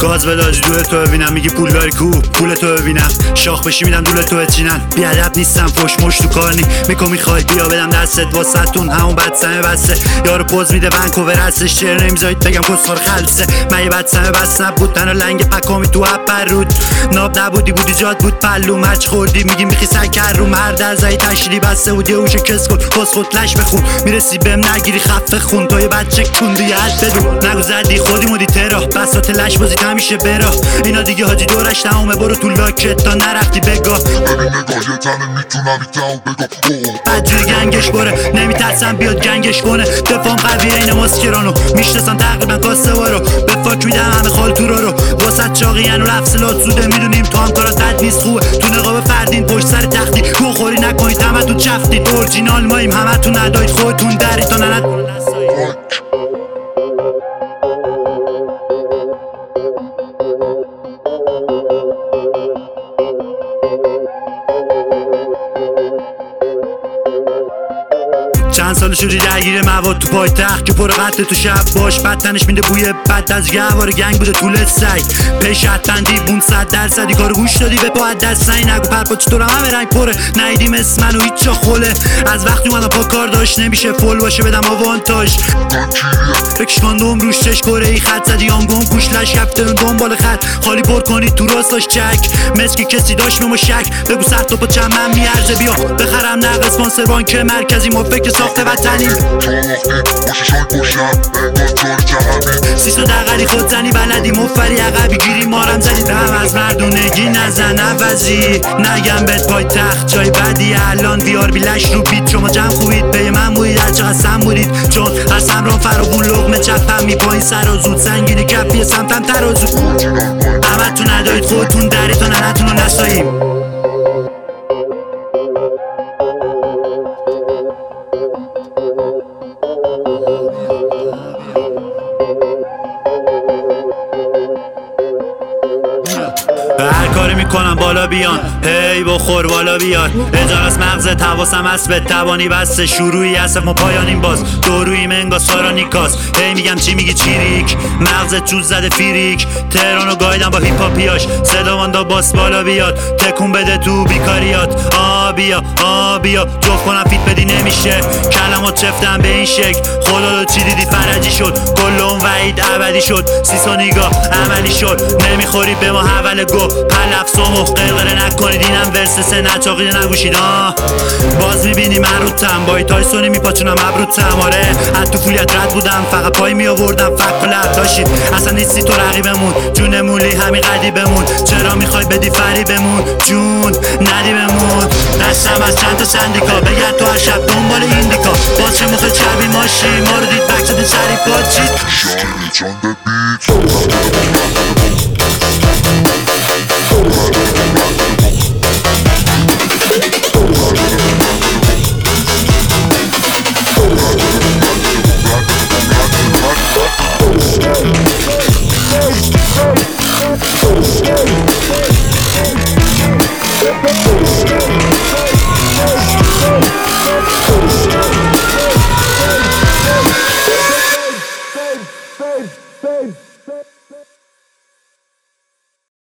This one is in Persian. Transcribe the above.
گاز بداجی دول تو ببینم، میگی پول داری کو پول تو ببینم، شاخ بشی میدم دول تو بچینن. بیادب نیستم فوش مش تو کار نی، میخوای بیا بدم دستت واسطون همون بدسمه بسته. یارو پوز میده ونکوور هستش، چرا نمیذارید بگم کسخور خلصه. من یه بدسمه بس نبود تنها لنگ پکامی تو اپر رود، ناب نبودی بودی جاد بود پلو مرچ خوردی میگی میخی سکر رو مرد از ای تشریدی بسته بود یه هوش کس کن کس خود لش بخون میرسی بهم نگیری خفه خون تو یه بچه کندی یه حد بدون نگو زدی خودی مودی ترا بسات لش بازی همیشه برا اینا دیگه حاجی دورش تمومه برو تو لاکت تا نرفتی بگاه ببین نگاه یه تنه میتونم ایتاو بگاه بدجوری گنگش بره نمیترسم بیاد گنگش کنه دفام قویه این ماسکرانو میشناسم تقریبا کاسه وارو به فاک میدم همه خال تو رو واسط چاقی و لفظلات سوده میدونیم تو هم کارا تد نیست خوبه تو نقاب فردین پشت سر تختی گو خوری نکنید همه تو چفتید اورجینال ماییم همه تو ندایید خودتون دارید تا نند چند سال شدی درگیر مواد تو پایتخت که پر قتل تو شب باش بدتنش میده بوی بد از گهوار گنگ بوده طول سگ پیش حتندی 100% کارو گوش دادی به پا دست نگی نگو پرپا چطور همه رنگ پره نیدیم اسم منو هیچ جا خوله از وقتی اومدم پا کار داشت نمیشه فول باشه بدم آوانتاژ بکش کاندوم روش چش کره ای خط زدی آنگوم گوش لش کفترون دنبال خط خالی پر کنید تو راستاش چک مسکی کسی داشت ممو شک بگو سر تو پا چند من میارزه بیا بخرم نقد اسپانسر بانک مرکزی ما فکر ساخته وطنی سیسو دقلی خود زنی بلدی مفری عقبی گیری مارم زدی هم از مردونگی نزن عوضی نگم بهت پای تخت جای بدی الان بیار بیلش رو بیت شما جمع خوبید به من بودید هر چقدر سم بودید چون از همران فراغون لغمه چپم می پایین سر و زود سنگینی کفی سمتم ترازو همه تو ندارید خودتون دارید تا ننتون رو نساییم هر کاری میکنم بالا بیان هی بخور بالا بیار اجار از مغزت حواسم هست به توانی بسته شروعی هست ما پایانیم باز دوروی منگا سارا نیکاس هی میگم چی میگی چیریک مغزت چوز زده فیریک تهرانو گایدم با هیپاپیاش صدامان دا باس بالا بیاد تکون بده تو بیکاریات بیا جفت کنم فیت بدی نمیشه کلمات چفتم به این شکل خدا رو چی دیدی فرجی شد کلون وعید ابدی شد سیسا نیگاه عملی شد نمیخوری به ما حول گو پلفسامو قلقله نکنید اینم ورسسه نچاقیده نگوشید باز میبینی من رو تم با تایسونی میپاچونم ابروتم آره حتی فولیت رد بودم فقط پای میآوردم فک و لب داشتید اصلا نیستی تو رقیبمون جون مولی همین قدی بمون چرا میخوای بدی فری بمون جون ندی بمون دستم از چند تا سندیکا بگرد تو هر شب دنبال ایندیکا باز چه مخل چربی ماشی ما رو دید بک زدین سری پاچید Babe.